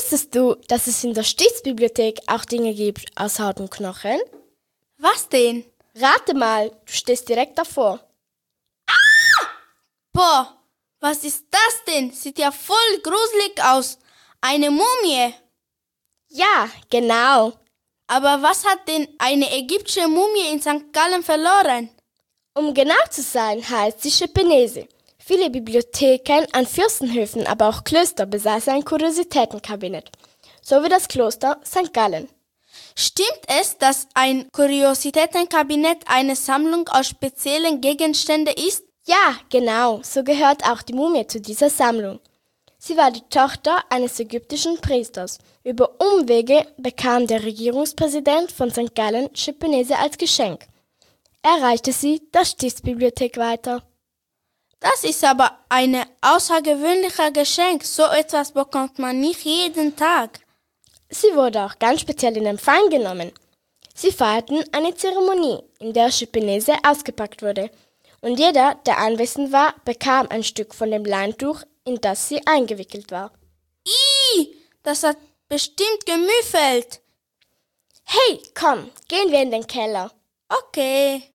Wusstest du, dass es in der Stiftsbibliothek auch Dinge gibt aus Haut und Knochen? Was denn? Rate mal, du stehst direkt davor. Boah, was ist das denn? Sieht ja voll gruselig aus. Eine Mumie. Ja, genau. Aber was hat denn eine ägyptische Mumie in St. Gallen verloren? Um genau zu sein, heißt sie Schepenese. Viele Bibliotheken an Fürstenhöfen, aber auch Klöster besaßen ein Kuriositätenkabinett, so wie das Kloster St. Gallen. Stimmt es, dass ein Kuriositätenkabinett eine Sammlung aus speziellen Gegenständen ist? Ja, genau, so gehört auch die Mumie zu dieser Sammlung. Sie war die Tochter eines ägyptischen Priesters. Über Umwege bekam der Regierungspräsident von St. Gallen Schepenese als Geschenk. Er reichte sie der Stiftsbibliothek weiter. Das ist aber ein außergewöhnlicher Geschenk. So etwas bekommt man nicht jeden Tag. Sie wurde auch ganz speziell in Empfang genommen. Sie feierten eine Zeremonie, in der Schepenese ausgepackt wurde. Und jeder, der anwesend war, bekam ein Stück von dem Leintuch, in das sie eingewickelt war. Das hat bestimmt gemüffelt. Hey, komm, gehen wir in den Keller. Okay.